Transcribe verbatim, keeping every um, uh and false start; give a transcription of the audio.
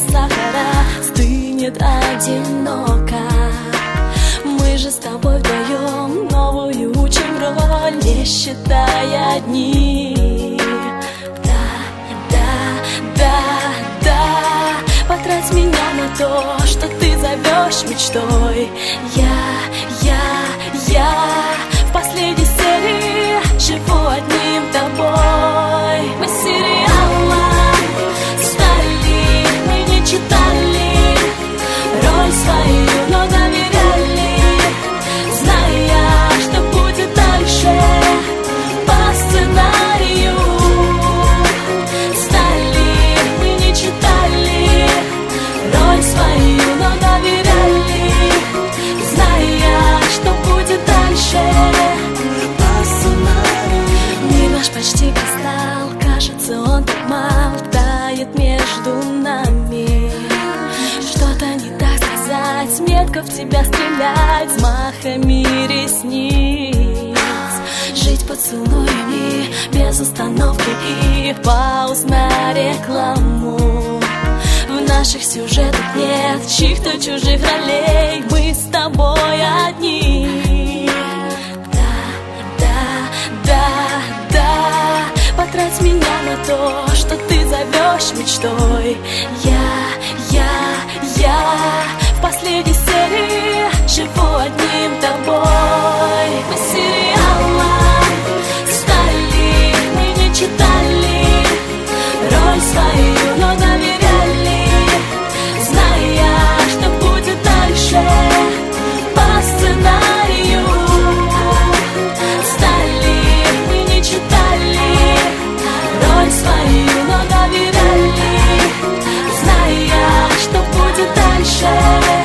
сахара, стынет одиноко. Мы же с тобой вдвоем новую учим роль, не считая дни. Да, да, да, да, потрать меня на то, что ты зовешь мечтой. Я, я, я в последней серии живу одним тобой. Мы сериала стали, мы не читали роль свою, но доверяли, зная, что будет дальше по сценарию. Стали, мы не читали роль свою, но доверяли, зная, что будет дальше по сценарию. Мир наш почти кристалл, кажется, он так мал, тает между нами. Что-то не так сказать, метко в тебя стрелять взмахами ресниц. Жить поцелуями без остановки и пауз на рекламу. В наших сюжетах нет чьих-то чужих ролей, мы с тобой одни. Да, да, да, да, потрать меня на то, что ты зовешь мечтой. Я, я, я в последней серии живу одним тобой. Мы сериала стали, мы не читали роль свою, но доверяли, зная, что будет дальше по сценарию. Стали, мы не читали роль свою, но доверяли, зная, что будет дальше.